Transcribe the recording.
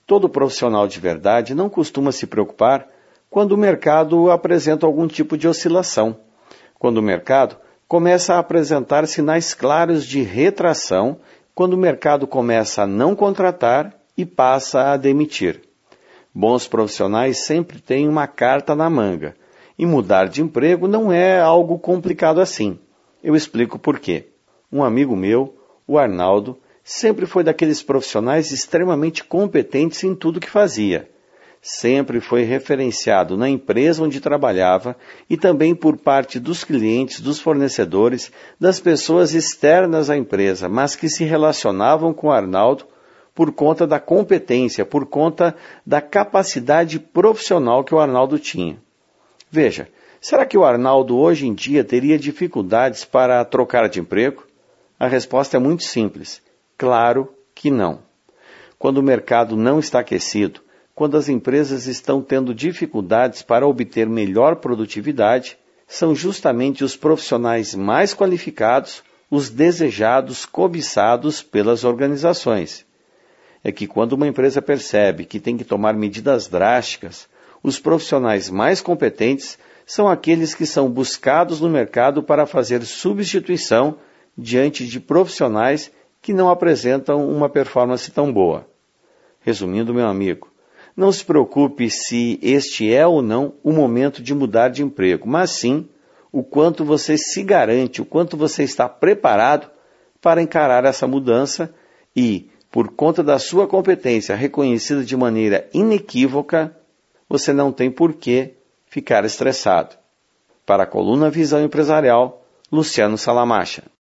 Todo profissional de verdade não costuma se preocupar quando o mercado apresenta algum tipo de oscilação, quando o mercado começa a apresentar sinais claros de retração, quando o mercado começa a não contratar e passa a demitir. Bons profissionais sempre têm uma carta na manga, e mudar de emprego não é algo complicado assim. Eu explico por quê. Um amigo meu, o Arnaldo, sempre foi daqueles profissionais extremamente competentes em tudo que fazia. Sempre foi referenciado na empresa onde trabalhava e também por parte dos clientes, dos fornecedores, das pessoas externas à empresa, mas que se relacionavam com o Arnaldo por conta da competência, por conta da capacidade profissional que o Arnaldo tinha. Veja, será que o Arnaldo hoje em dia teria dificuldades para trocar de emprego? A resposta é muito simples. Claro que não. Quando o mercado não está aquecido, quando as empresas estão tendo dificuldades para obter melhor produtividade, são justamente os profissionais mais qualificados, os desejados, cobiçados pelas organizações. É que quando uma empresa percebe que tem que tomar medidas drásticas, os profissionais mais competentes são aqueles que são buscados no mercado para fazer substituição diante de profissionais que não apresentam uma performance tão boa. Resumindo, meu amigo, não se preocupe se este é ou não o momento de mudar de emprego, mas sim o quanto você se garante, o quanto você está preparado para encarar essa mudança e, por conta da sua competência reconhecida de maneira inequívoca, você não tem por que ficar estressado. Para a coluna Visão Empresarial, Luciano Salamacha.